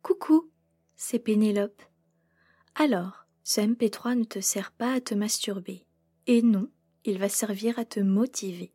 Coucou, c'est Pénélope. Alors, ce MP3 ne te sert pas à te masturber. Et non, il va servir à te motiver.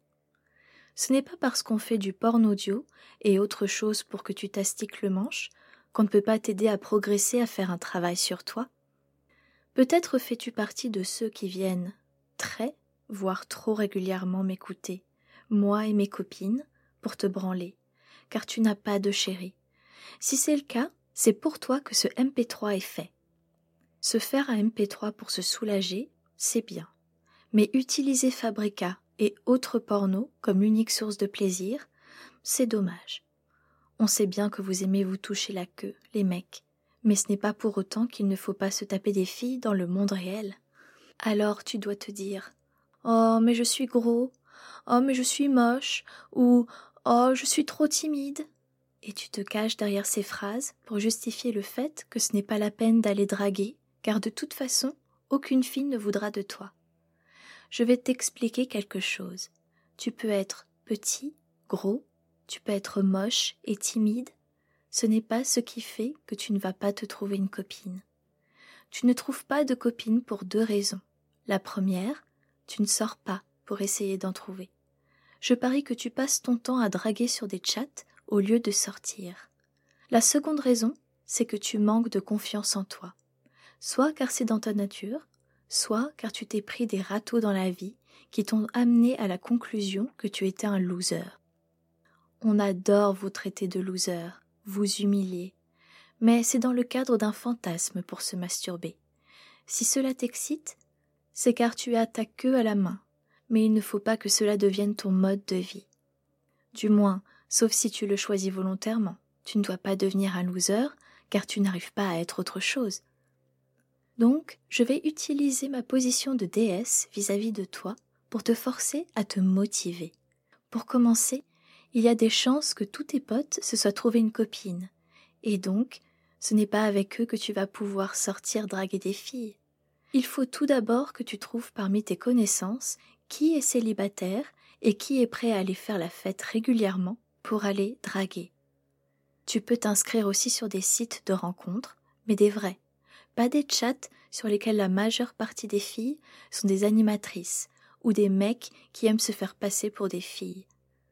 Ce n'est pas parce qu'on fait du porn audio et autre chose pour que tu t'astiques le manche qu'on ne peut pas t'aider à progresser, à faire un travail sur toi. Peut-être fais-tu partie de ceux qui viennent très, voire trop régulièrement m'écouter, moi et mes copines, pour te branler, car tu n'as pas de chéri. Si c'est le cas, c'est pour toi que ce MP3 est fait. Se faire un MP3 pour se soulager, c'est bien. Mais utiliser Fabrica et autres pornos comme unique source de plaisir, c'est dommage. On sait bien que vous aimez vous toucher la queue, les mecs, mais ce n'est pas pour autant qu'il ne faut pas se taper des filles dans le monde réel. Alors tu dois te dire « Oh, mais je suis gros »,« Oh, mais je suis moche » ou « Oh, je suis trop timide ». Et tu te caches derrière ces phrases pour justifier le fait que ce n'est pas la peine d'aller draguer, car de toute façon, aucune fille ne voudra de toi. Je vais t'expliquer quelque chose. Tu peux être petit, gros, tu peux être moche et timide. Ce n'est pas ce qui fait que tu ne vas pas te trouver une copine. Tu ne trouves pas de copine pour 2 raisons. La première, tu ne sors pas pour essayer d'en trouver. Je parie que tu passes ton temps à draguer sur des chats au lieu de sortir. La seconde raison, c'est que tu manques de confiance en toi. Soit car c'est dans ta nature, soit car tu t'es pris des râteaux dans la vie qui t'ont amené à la conclusion que tu étais un loser. On adore vous traiter de loser, vous humilier, mais c'est dans le cadre d'un fantasme pour se masturber. Si cela t'excite, c'est car tu as ta queue à la main, mais il ne faut pas que cela devienne ton mode de vie. Du moins, sauf si tu le choisis volontairement. Tu ne dois pas devenir un loser, car tu n'arrives pas à être autre chose. Donc, je vais utiliser ma position de déesse vis-à-vis de toi pour te forcer à te motiver. Pour commencer, il y a des chances que tous tes potes se soient trouvés une copine. Et donc, ce n'est pas avec eux que tu vas pouvoir sortir draguer des filles. Il faut tout d'abord que tu trouves parmi tes connaissances qui est célibataire et qui est prêt à aller faire la fête régulièrement pour aller draguer. Tu peux t'inscrire aussi sur des sites de rencontres, mais des vrais. Pas des chats sur lesquels la majeure partie des filles sont des animatrices ou des mecs qui aiment se faire passer pour des filles.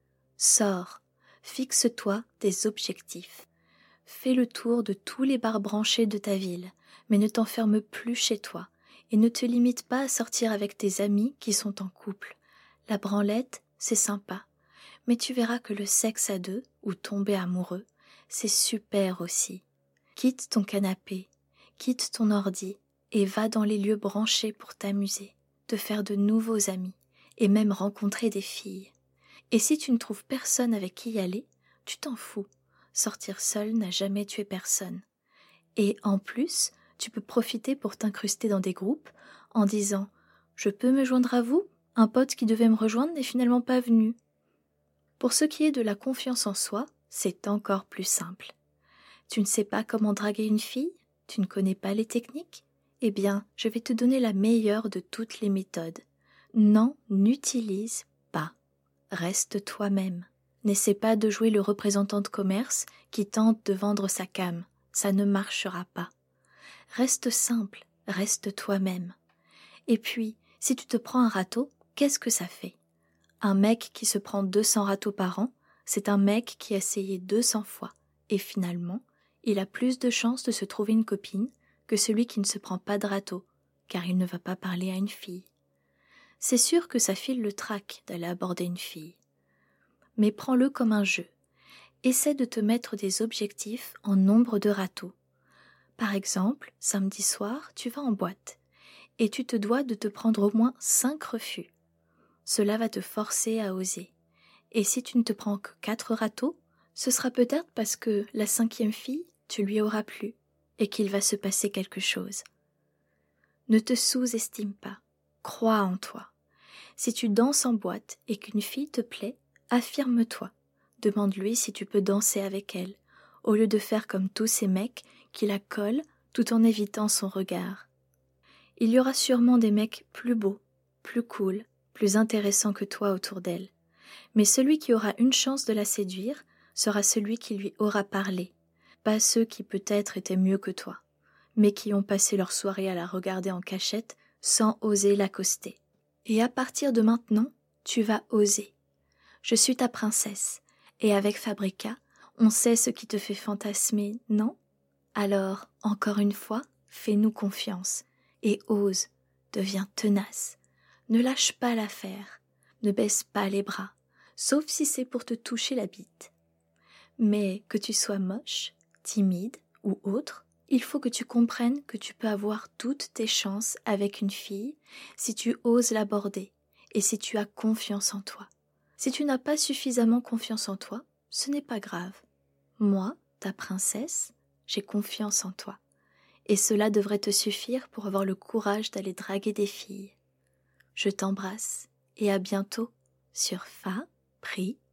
Sors, fixe-toi des objectifs. Fais le tour de tous les bars branchés de ta ville, mais ne t'enferme plus chez toi et ne te limite pas à sortir avec tes amis qui sont en couple. La branlette, c'est sympa, mais tu verras que le sexe à 2 ou tomber amoureux, c'est super aussi. Quitte ton canapé, quitte ton ordi et va dans les lieux branchés pour t'amuser, te faire de nouveaux amis et même rencontrer des filles. Et si tu ne trouves personne avec qui y aller, tu t'en fous. Sortir seul n'a jamais tué personne. Et en plus, tu peux profiter pour t'incruster dans des groupes en disant « Je peux me joindre à vous ? Un pote qui devait me rejoindre n'est finalement pas venu. » Pour ce qui est de la confiance en soi, c'est encore plus simple. Tu ne sais pas comment draguer une fille ? Tu ne connais pas les techniques ? Eh bien, je vais te donner la meilleure de toutes les méthodes. Non, n'utilise pas. Reste toi-même. N'essaie pas de jouer le représentant de commerce qui tente de vendre sa cam. Ça ne marchera pas. Reste simple, reste toi-même. Et puis, si tu te prends un râteau, qu'est-ce que ça fait ? Un mec qui se prend 200 râteaux par an, c'est un mec qui a essayé 200 fois. Et finalement, il a plus de chances de se trouver une copine que celui qui ne se prend pas de râteau, car il ne va pas parler à une fille. C'est sûr que ça file le trac d'aller aborder une fille. Mais prends-le comme un jeu. Essaie de te mettre des objectifs en nombre de râteaux. Par exemple, samedi soir, tu vas en boîte et tu te dois de te prendre au moins 5 refus. Cela va te forcer à oser. Et si tu ne te prends que 4 râteaux, ce sera peut-être parce que la 5e fille, tu lui auras plu et qu'il va se passer quelque chose. Ne te sous-estime pas. Crois en toi. Si tu danses en boîte et qu'une fille te plaît, affirme-toi. Demande-lui si tu peux danser avec elle, au lieu de faire comme tous ces mecs qui la collent tout en évitant son regard. Il y aura sûrement des mecs plus beaux, plus cool, plus intéressants que toi autour d'elle. Mais celui qui aura une chance de la séduire sera celui qui lui aura parlé. pas ceux qui peut-être étaient mieux que toi, mais qui ont passé leur soirée à la regarder en cachette sans oser l'accoster. Et à partir de maintenant, tu vas oser. Je suis ta princesse, et avec Fabrica, on sait ce qui te fait fantasmer, non? Alors, encore une fois, fais-nous confiance, et ose, deviens tenace. Ne lâche pas l'affaire, ne baisse pas les bras, sauf si c'est pour te toucher la bite. Mais que tu sois moche, timide ou autre, il faut que tu comprennes que tu peux avoir toutes tes chances avec une fille si tu oses l'aborder et si tu as confiance en toi. Si tu n'as pas suffisamment confiance en toi, ce n'est pas grave. Moi, ta princesse, j'ai confiance en toi. Et cela devrait te suffire pour avoir le courage d'aller draguer des filles. Je t'embrasse et à bientôt sur Fabrica.